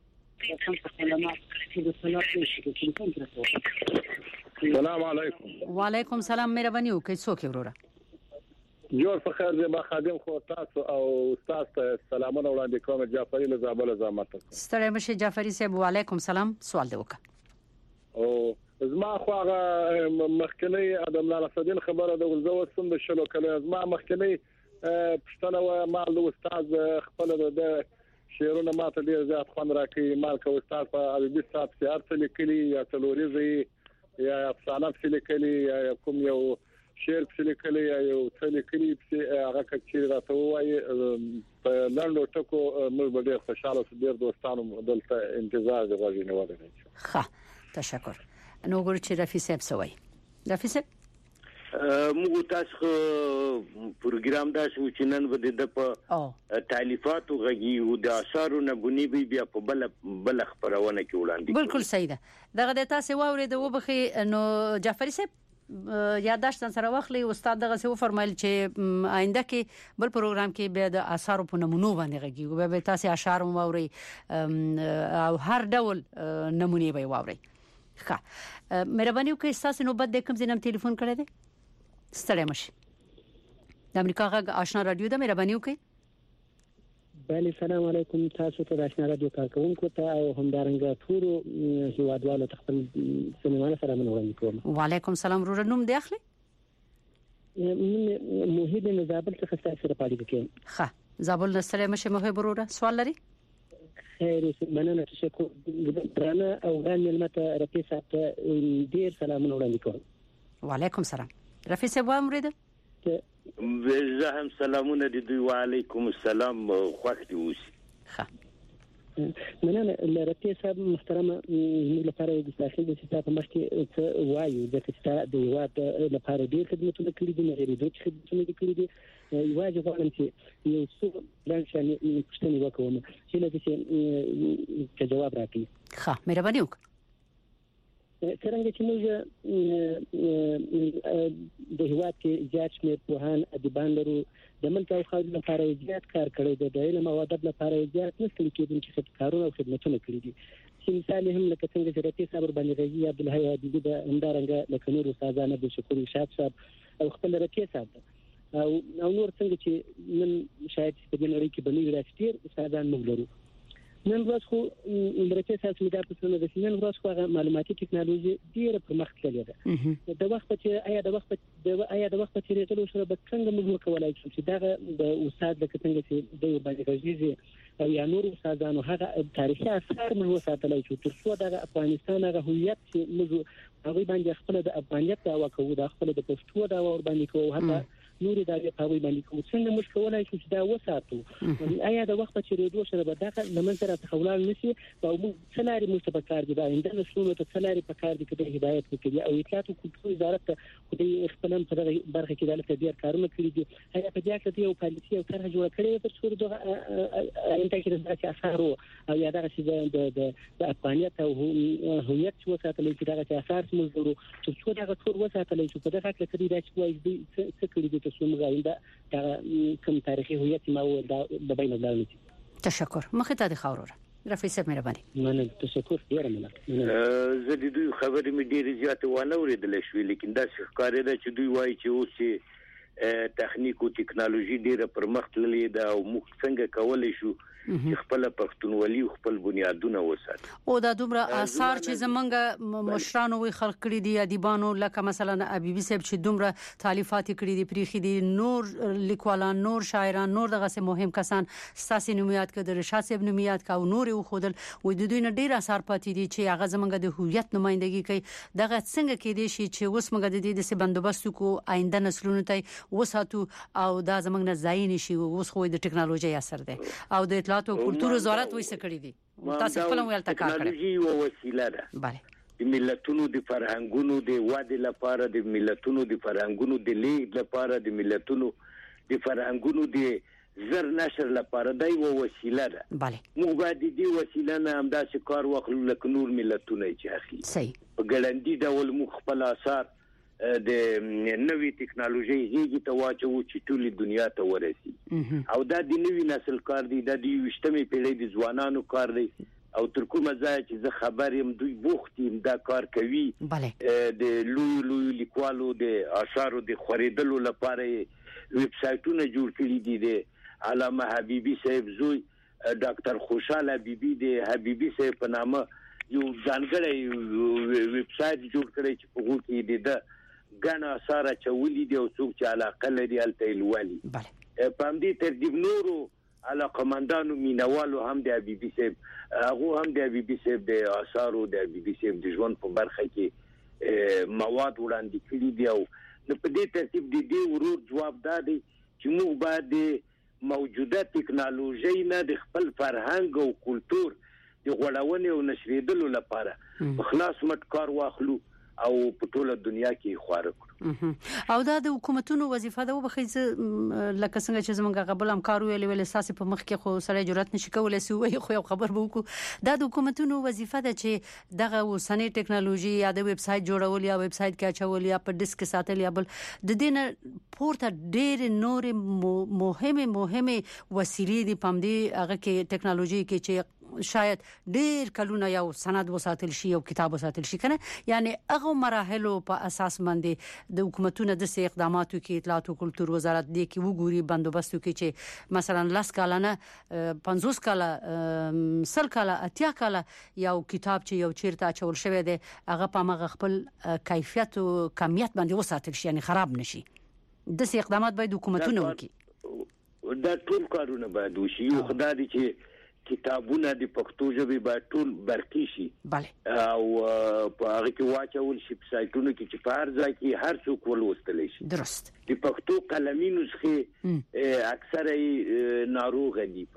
Speaker 9: السلام علیکم.
Speaker 5: وعلیکم السلام. مهرباني وکړئ څوک وروره
Speaker 9: جوړ فخر دې ما خادم خو تاسو او استاد ته سلامونه وړاندې کوم. جعفری له زابل زحمت.
Speaker 5: ستړی مشي جعفری صاحب. وعلیکم السلام. سوال دی وکړه.
Speaker 9: او زما خو هغه مخکنی ادم الله صدین خبره د ولزو سم د شلو کله زما مخکنی پښتنه و مال د استاد خپل د شعرونه ماته ډیر زیات خوند راکړي. مال کو استاد په ادبي صاحب کې ارتل کلی یا تلوریزي یا افسانه په لیکلي یا کوم یو شعر په لیکلي یا یو څه لیکلي په هغه کې راته وایي په لاندو ټکو موږ به ډیر خوشاله سو. ډیر دوستانو دلته انتظار دی غوږی نه وره.
Speaker 5: ښه تشکر. نو ګور چې رفیع صاحب سوي رفیع صاحب
Speaker 8: موږ تاسو پروګرام دا شو چې نن به د په تالیفات او غږی او د اثارو نه غونی بیا په بل خبرونه کې وړاندې.
Speaker 5: بالکل صحیح ده. دغه د تاسو واورید او بخي نو جعفری صاحب یاداشت سره واخلي. استاد دغه څه فرمایل چې آینده کې بل پروګرام کې به د اثارو په نمونو باندې غږی به تاسو اشعار واوري او هر ډول نمونه به واوري. ښه مهرباني وکړئ تاسو نوبت د کوم ځینم ټلیفون کړی دی ستړی مشي د امریکا غږ آشنا رادیو د مهرباني وکړئ
Speaker 10: بله سلام علیکم تاسو ته د آشنا رادیو کارکونکو ته او همدارنګه ټول هیوادوالو ته خپل سلامونه سلامونه وړاندې کوم
Speaker 5: وعلیکم السلام ورور نوم دی اخلي
Speaker 10: موحد زابل څخه تاسو سره پاتې کوم
Speaker 5: ښه زابل نستړی مشي موحد ورور سوال لري
Speaker 10: خیر مننه تشکر درانه او غنی ملته رفیع صاحب ته ډیر سلامونه وړاندې کوم
Speaker 5: وعلیکم السلام رفیع صاحب امریده
Speaker 8: زه هم سلامونه دي وعلیکم السلام خوښ دی اوسې
Speaker 5: ښه
Speaker 10: مننه رفیع صاحب محترمه موږ لپاره د داخلي د سیستم په مخ کې څه وایو د چې د هیواد لپاره ډیر خدمتونه کړي دي نه غیر دوی خدمتونه کړي دي یوازې غواړم چې یو څه لنډ پوښتنه وکړم چې له دې جواب راکړي
Speaker 5: ښه مهرباني وکړئ
Speaker 10: څنګه چې موږ د هیواد کې زیات شمېر پوهان ادیبان لرو د ملک او خلکو لپاره زیات کار کړی دی د علم او ادب لپاره زیات نسل کېدونکي کارونه او خدمتونه کړي دي چې مثال هم لکه څنګه چې رفیع صاحب باندې غږی عبدالحی حبیبي د همدارنګه لکه نور استادان عبدالشکور شاه صاحب او خپل رفیع صاحب او نور څنګه چې نن شاید په دې نړۍ کې بنوي راځي استادان موږ لرو نن ورځ خو رفیع صاحب دا پوښتنه ده چې نن ورځ خو معلوماتي ټکنالوژي ډیره پرمخ تللې ده د وخت چې آیا د وخت په تیریدلو سره به څنګه موږ وکولای شو چې دا د استاد د څنګه چې د باندې غږیږي او یا نور استادانو هغه تاریخي اثار موږ وساتلای شو تر څو د افغانستان هغه هویت چې موږ هغه باندې خپل د افغانیت دعوا کوو د خپل د پښتو دعوا ور باندې کوو هغه نور د هغه باندې کوم څنګه موږ کولای شو چې دا وساتو آیا د وخت په تیریدو سره به دا لمن سره تخولال نشي او موږ څلاري موږ په کار دي دا انده نسلونو ته څلاري په کار دي چې هدایت وکړي او اطلاعات او کلتور وزارت ته د خپلم په برخه کې د تدبیر کارونه کړی دي هغه په دې کې یو پالیسي او طرح جوړ کړی تر څو د انده کې د اثر او یا دا چې د افغانیت او هویت وساتل چې دا اثار موږ ورو تر څو دا ټول وساتل چې په دغه کې د چوي څه کړی دي تاسو موږ آینده کوم تاریخي هویت ما و د بین المللي
Speaker 5: تشکر مخه ته د خاورور رفیع صاحب مهرباني
Speaker 10: مننه تشکر ډیر مننه
Speaker 8: زه د دوی خبرې مې ډېر زیات ونه اوریدل شوې لیکن دا ښکارې ده چې دوی وایي چې اوس تخنیک او ټکنالوژي ډیره پرمخ تللې ده او موږ څنګه کولای شو چې خپل پښتونولي او خپل بنیادونه وساتو
Speaker 5: او دا دومره آثار چې زمونږ مشرانو وی خلق کړی دي ادیبانو لکه مثلا حبیبي صاحب چې دومره تالیفات کړی دي پریخي دي نور لیکوالان نور شاعران نور دغه مهم کسان ساسي نومیات کړي رشاد صاحب نومیات کا او نور یو خودل وې د دوی نه ډیر آثار پاتې دي چې هغه زمونږ د هویت نمائندګي کوي دغه څنګه کې دي چې اوس موږ د دې د بندوبست کو آینده نسلونو ته وساتو او دا زمونږ نه ځای نشي اوس خو د ټکنالوژي اثر دی او د اطلاعات او کلتور وزارت وایي کړی دي تاسو خپل ویل تکا کړی
Speaker 8: ټکنالوژي او وسیله ده
Speaker 5: bale
Speaker 8: د ملتونو د فرهنګونو د وادي لپاره د ملتونو د فرهنګونو د لیږد لپاره د ملتونو د فرهنګونو د زر نشر لپاره د یو وسیله ده
Speaker 5: bale
Speaker 8: موږ باید دې وسیله نه همداسې کار واخلو لکه نور ملتونه چې اخلي
Speaker 5: صحیح
Speaker 8: په ګړندی ډول موږ خپل آثار د نوې ټکنالوژي هیڅ ته واچو چې ټولې دنیا ته ورسي او دا د نوې نسل کار دی د 20مې پیړۍ د ځوانانو کار دی او تر کومه ځای چې زه خبر یم دوی بوخت یم دا کار کوي د لوی لیکوالو د آثارو د خریدلو لپاره ویب سایټونه جوړ کړي دي د علامه حبیبي صاحب زوی ډاکټر خوشحال حبیبي د حبیبي صاحب په نامه یو ځانګړی ویب سایټ جوړ کړی چې په هغه کې د غنا ساره چولې دی او څوک چې علاقه لري الته الوالي په همدې ترتیب نورو علاقمندانو مینوالو هم د حبیبي صاحب هغه هم د حبیبي صاحب د آثارو د حبیبي صاحب د ژوند په برخه کې مواد وړاندې کړي دي او په دې ترتیب د دې ورور جواب دی چې موږ باید د موجوده ټکنالوژي نه د خپل فرهنګ او کلتور د غوړاونې او نشریدلو لپاره په خلاص مټ کار واخلو او په ټوله دنیا کې خوار کړو
Speaker 5: او دا د حکومتونو وظیفه ده وبخیز لکه څنګه چې زمونږ غبل همکار ویل اساس په مخ کې خو سره جرأت نشي کولای سو وي خو خبر به وکړو دا د حکومتونو وظیفه ده چې دغه وسنۍ ټکنالوژي یا د ویب سټ جوړول یا ویب سټ کې اچول یا په ډیسک ساتل یا بل د دین پورته ډېر نور مهمه وسیلې دي پم دي هغه کې ټکنالوژي کې چې شاید ډیر کلونه یو سند وساتل شي او کتاب وساتل شي کنه یعنی هغه مراحل په اساس باندې د حکومتونو د سي اقداماتو کې اطلاعات او کلتور وزارت دی کې وګوري بندوبست کې چې مثلا لاس کالانه 50 کاله 100 کاله 80 کاله یو کتاب چې یو چیرته چول شوی دی هغه په مغه خپل کیفیت او کمیت باندې وساتل شي یعنی خراب نشي د سي اقدامات باید حکومتونه وکړي
Speaker 8: دا ټول کارونه باید وشي یو خدای دې چې کتابونه د پښتو ژبې باید ټول برقي شي
Speaker 5: bale
Speaker 8: او په هغه کې واچول شي په سایټونو کې چې په هر ځای کې هر څوک ولوستلی شي
Speaker 5: درست
Speaker 8: د پښتو قلمي نسخې اکثره ناروغ دي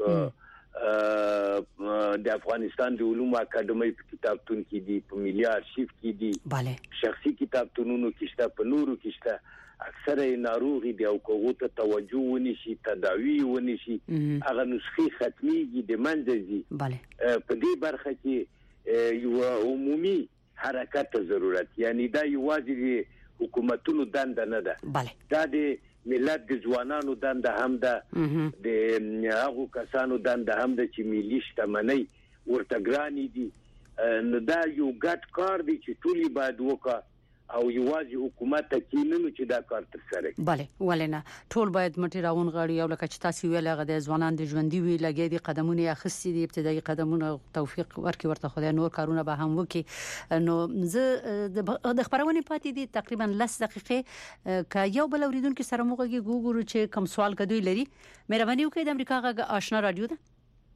Speaker 8: د افغانستان د علومو اکاډمۍ په کتابتون کې دي په ملي ارشیف کې دي
Speaker 5: bale
Speaker 8: شخصي کتابتونونو کې شته په نورو کې شته اکثره ناروغي دی او کوغه ته توجه ونشي تداوی ونشي هغه نسخې ختميږي د منځي
Speaker 5: bale
Speaker 8: په دې برخه کې یو عمومي حرکت ضرورت یعنی دا یوازې حکومتونو دنده نه ده
Speaker 5: bale
Speaker 8: دا د ملت د ځوانانو دنده هم ده د هغو کسانو دنده هم ده چې ملي شتمنۍ ورته ګرانې دي نو دا یو ګډ کار دی چې ټول باید وکړي او یوازې حکومت کیننو چې دا کار تر سره کوي
Speaker 5: bale ولنه ټول باید مټی راون غاړي او لکه چې تاسو ویل هغه د ځوانان د ژوندۍ وی لګي دي قدمونه اخستي دي ابتدایي قدمونه توفیق ورکړي ورته خدای نور کارونه به هم وکړي نو زه د خبرونه پاتې دي تقریبا 10 دقیقې ک یو بل اوریدونکو سره موږ ګورو چې کوم سوال کدوې لري مهرباني وکړئ د امریکا غږ آشنا رادیو ده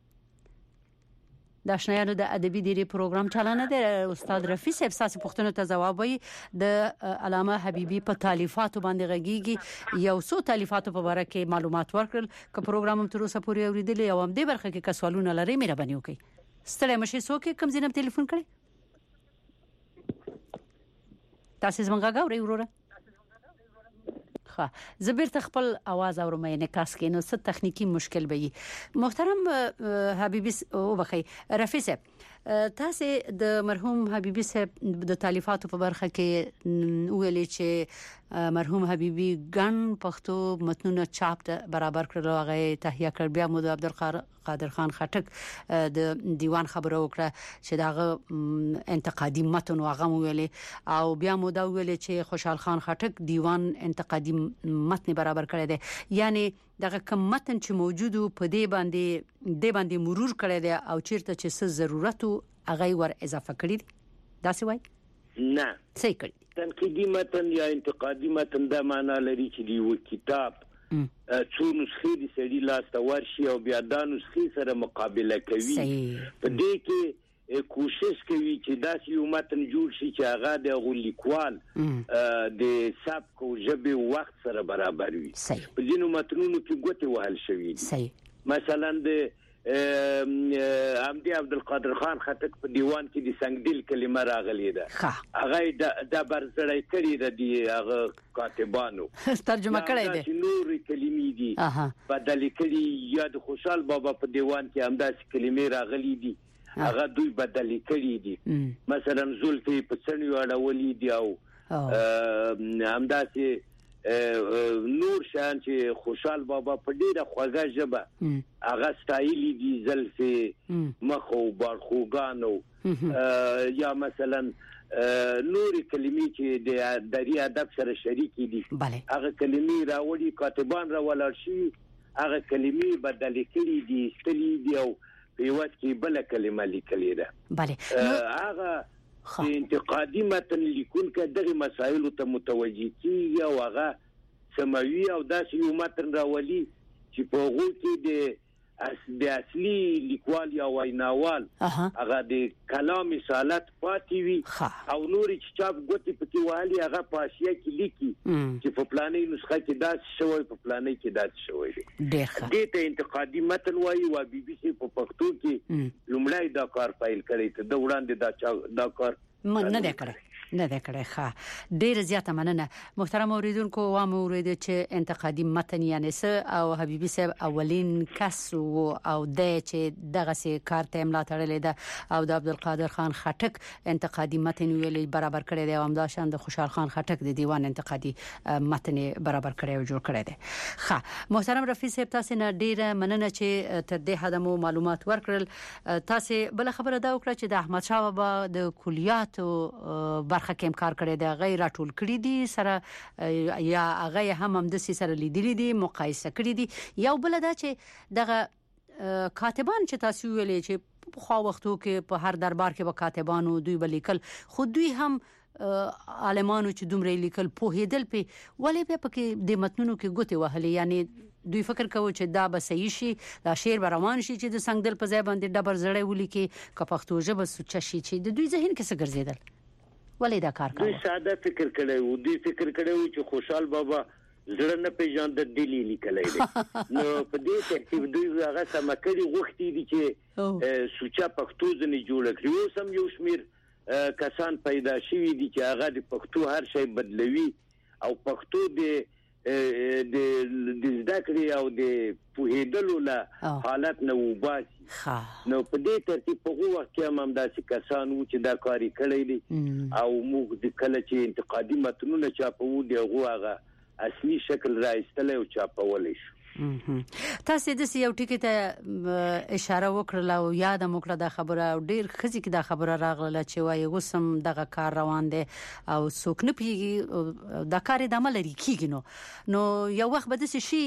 Speaker 5: د آشنایانو د ادبي دیری پروګرام چلانه دی استاد رفیع صاحب تاسو پوښتنه ته جواب وي د علامه حبیبي په تالیفاتو باندې غږیږي یو څو تالیفاتو په اړه کې معلومات ورکړل ک پروګرام هم تر اوسه پورې اوریدلی او هم د برخه کې کسوالونه لري مهرباني وکړئ ستړي مشه څوک کوم ځینم ټلیفون کړي تاسو زمونږه غوړې وروره زبر خپل आवाज اورم انعکاس کینو څه تخنیکی مشکل به محترم حبیبی او بخی رفیع صاحب تاسو د مرحوم حبیبی صاحب د تالیفاتو په برخه کې ویلې چې مرحوم حبیبی ګن پښتو متنونه چاپ ته برابر کړل هغه تهیه کړ بیا مو د عبدالقادر خان خټک د دیوان خبرو وکړه چې داغه انتقادي متن هغه ویلې او بیا مو دا ویلې چې خوشحال خان خټک دیوان انتقادي متن برابر کړی دی یعنی دغه کوم متن چې موجود په دې باندې مرور کړی دی او چیرته چې څه ضرورت هغه ور اضافه کړی دی دا څه وایي
Speaker 8: نه
Speaker 5: صحیح کړی
Speaker 8: تنقیدی متن یا انتقادی متن دا معنا لري چې دی و کتاب څو نسخې دي سړي لاسته ورشي او بیا دا نسخې سره مقابله کوي په دې کې کوشش کوي چې دا یو متن جوړ شي چې هغه د غولیکوال د سبک او ژبې وخت سره برابر وي په ځینو متنونو کې ګوتې وهل شوي مثلا د عمدي عبدالقادر خان خټک په دیوان کې د سنگدل کلمه راغلې ده هغه د برزړی کړی د دی هغه کاتبانو
Speaker 5: ترجمه کړی دی
Speaker 8: نور کلمې دي بدل کړي یا د خوشحال بابا په دیوان کې همداسې کلمې راغلي دي هغه دوی بدل کړي دي مثلا زلفي په څنډو اړولې دي او همداسې نور شان چې خوشحال بابا په ډیره خوږه ژبه هغه ستایلی دي زلفي مخو بارخوګانو یا مثلا نوري کلمې چې د دري ادب سره شریکې دي هغه کلمې راوړي کاتبان راولل شي هغه کلمې بدل کړي دي استلی دي او په وخت کې بل کلمه لیکلې ده هغه انتقادي متن لیکون کې دغه مسایل ته متوجي کیږي او هغه سموي او داسې یو متن راولي چې په هغه کې د اصلي لیکوال یا ویناوال هغه د کلام رسالت پاتې وي او نوري چې چاپ ګوتې پکې وهلي هغه په اشیا کې لیکي چې په پلانې نسخه کې داسې شوی په پلانې کې داسې شوی دې ته انتقادي متن وایي او بي بي سي په پښتو کې لومړی دا کار فایل کړی ته د وړاندې دا کار
Speaker 5: نه دی کړی نه ده کړی. ښه ډیر زیاته مننه محترم اوریدونکو. وامه اورید چې انتقادي متن یعنی څه او حبیبي صاحب اولین کس او د چې دغه سي کار ته املا تړلې ده او د عبدالقادر خان خټک انتقادي متن ویلي برابر کړی دی او همداشان د خوشحال خان خټک د دیوان انتقادي متن برابر کړی او جوړ کړی دی. ښه محترم رفیع صاحب تاسو نه ډیر مننه چې تر دې حد مو معلومات ورکړل. تاسو بل خبره دا وکړه چې د احمد شاه بابا د کلیاتو برخه کې کار کړی دی غیر راټول کړی دي سره یا هغه هم د سره لیدلې دي مقایسه کړی دي. یو بل دا چې دغه کاتبان چې تاسو ویلې چې په خو وختو کې په هر دربار کې به کاتبانو دوی بلیکل خو دوی هم عالمانو چې دومره لیکل په هیدل په ولې په کې د متنونو کې ګوتې وهلې یعنی دوی فکر کوي چې دا به صحیح شي دا شعر به روان شي چې د څنګه دل په ځای باندې ډبر زړې ولي کې که پښتو ژبه سوچ شي چې د دوی ذهن کې څه ګرځیدل ولې دا کار کوي.
Speaker 8: دوی ساده فکر کړي وو دوی فکر کړي وو چې خوشحال بابا زړه نه پیژاند دلی لیکلای دي نو په دې ترتیب دوی هغه سمکري غوښتي دي چې سوچا پښتو ځنی جوړ کړي. اوس هم یو شمیر کسان پیدا شوي دي چې هغه د پښتو هر شی بدلوي او پښتو د ذکرې او د پوهېدلو له حالت نه وباسي. نو په دې ترتیب په هغه وخت کې هم داسې کسان وو چې دا کاری کړی دي او موږ د کله چې انتقادي متنونه چاپو دی هغه اصلي شکل راایستل او چاپول شي.
Speaker 5: تاسو د یو ټکی ته اشاره وکړه او یاد مو کړه دا خبره ډیر خزي کې دا خبره راغله چې وایي وسم دغه کار روان دي او څوک نه پیږي دا کار د عمل لري کیږي نو یو وخت به د شي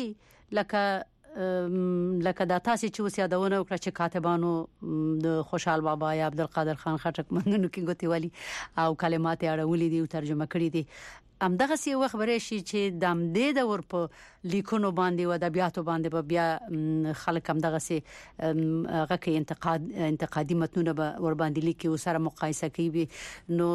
Speaker 5: لکه دا تاسو چې وسیادونه وکړه چې کاتبانو د خوشحال بابا یا عبدالقادر خان خټک منونو کې ګوتې والی او کلمات اړولې دي او ترجمه کړې دي همدغه سی وخت برې شي چې د امدې د ور په لیکونو باندې او ادبیاتو باندې بیا خلک همدغه سی هغه کې انتقادي متنونه به ور باندې لیکي او سره مقایسه کوي نو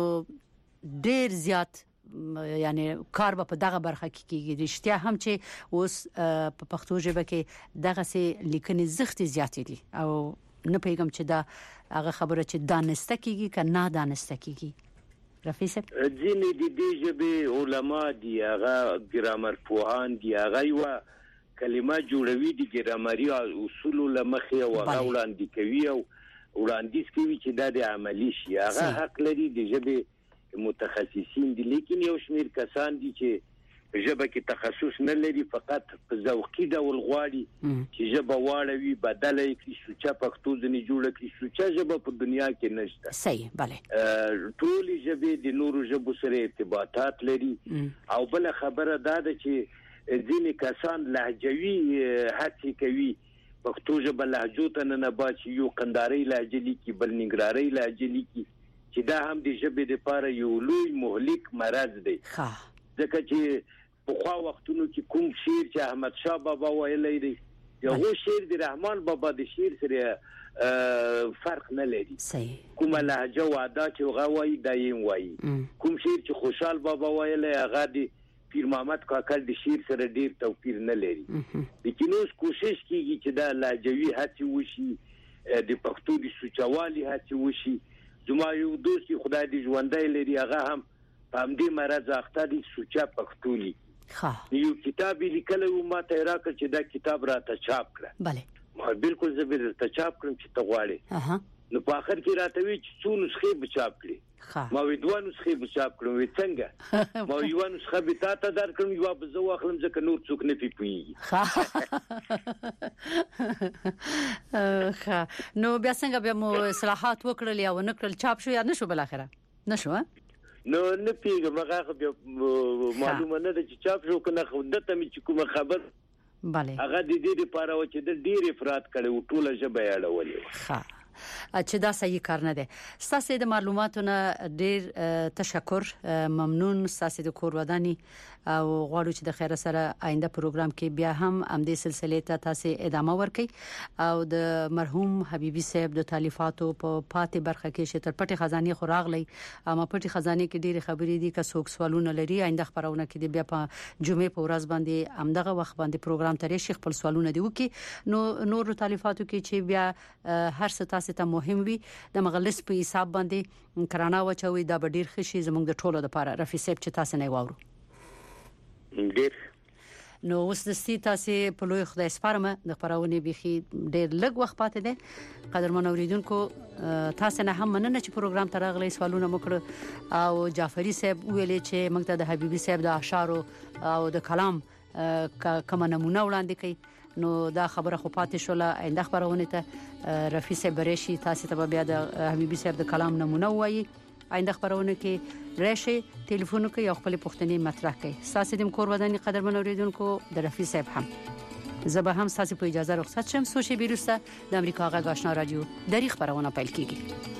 Speaker 5: ډیر زیات یعنی کار په دغه برخه کې کیږي رښتیا هم چې اوس په پښتو ژبه کې دغه سي لیکنې زخت زیات دي او نه پیغام چې دا هغه خبره چې دانسته کیږي که نه دانسته کیږي. رفیع صاحب
Speaker 8: ځینې د دې ژبې علما دي هغه ګرامر پوهان دي هغه یو کلمه جوړوي د ګرامري اصول لمخې او هغه وړاندې کوي او وړاندیز کوي چې دا د عملی شي هغه حق لري د ژبې متخصصین دي لیکن یو شمیر کسان دي چې ژبه کې تخصص نه لري فقط په ذوقي ډول غواړي چې ژبه واړوي بدله کړي سوچا پښتو ځنی جوړ کړي سوچا ژبه په دنیا کې نشته.
Speaker 5: صحیح bale
Speaker 8: ټول ژبه د نورو ژبو سره ارتباطات لري او بل خبره دا ده چې ځینې کسان لهجوي هڅه کوي پښتو ژبه لهجو ته نه باچي یو قنداري لهجه لیکي بل ننګرهاري لهجه لیکي چې دا هم د ژبې لپاره یو لوی مهلک مرض دی. ځکه چې په خوا وختونو کې کوم شعر چې احمد شاه بابا ویلی دی یو شعر د رحمان بابا د شعر سره فرق نه لري کومه لهجه او ادا چې هغه وایي دا یې وایي کوم شعر چې خوشحال بابا ویلی هغه د پیر محمد کاکړ د شعر سره ډیر توپیر نه لري لیکن اوس کوشش کیږي چې دا لهجوي هڅې وشي د پښتو د سوچوالي هڅې وشي. زما یو دوست خدای دې ژوندی لري هغه هم په همدې مرض اخته دي سوچا پښتو لیکي یو کتاب لیکلی و ما ته راکړ چې دا کتاب راته چاپ کړه
Speaker 5: bale
Speaker 8: ما بالکل زه به ته چاپ کړم چې ته غواړې نو په اخر کې راته وی چې څو نسخې به چاپ کړې ما وی دوه نسخې به چاپ کړم وی څنګه ما یو نسخه به تاسو درکړم یو به زه واخلم ځکه نور څوک نه پیږي
Speaker 5: نو بیا څنګه به مو اصلاحات وکړل یا ونکړل چاپ شو یا نشو بل اخره نشو
Speaker 8: نو نه پیږم هغه معلومه نه ده چې چاپ شو کنه خو دته مې چې کومه خبر
Speaker 5: bale
Speaker 8: هغه د دې لپاره و چې د ډیر افراد کړي ټوله ژبه اړولې
Speaker 5: چې دا صحیح کار نه دی. ستاسو د معلوماتونو ډیر تشکر ممنون ستاسو د کور ودانی او غواړو چې د خیر سره آینده پروګرام کې بیا هم همدې سلسله ته تاسو ادامه ورکړئ او د مرحوم حبیبي صاحب د تالیفاتو په پاتې برخه کې شتر پټي خزانه خوراغلی اما پټي خزانه کې ډیره خبرې دي که څوک سوالونه لري آینده خبرونه کې بیا په جمعې په ورځ باندې همدغه وخت باندې پروګرام ترې شیخ خپل سوالونه دی وکي نو نور تالیفاتو کې چې بیا هر څه تاسو ته مهم وي د مغلس په حساب باندې کرانه وچوي دا به ډیر خشي زموږ د ټولو لپاره رفیع صاحب چې تاسو نه واورو
Speaker 2: ډیر
Speaker 5: نو اوس د تاسو په لوی خدای سپارمه د خبرونه بيخي ډېر لږ وخت پاتې ده قدرمن اوریدونکو تاسو نه هم مننه چې پروګرام ته راغلی سوالونه مکړه او جعفری صاحب ویلې چې موږ ته د حبیبي صاحب د اشعار او د کلام کوم نمونه وړاندې کړي نو دا خبره خو پاتې شوله آینده خبرونه ته رفیع صاحب برېشي تاسو ته بیا د حبیبي صاحب د کلام نمونه وایي آینده خبرونه کې راشي ټلیفون کوي او خپل پوښتنې مطرح کوي ساسي د کور وداني قدرمن اوریدونکو د رفیع صاحب هم زبه هم ساسي په اجازه رخصت شم سوشي بیروسه د امریکا غږ آشنا رادیو د خبرونه پیل کیږي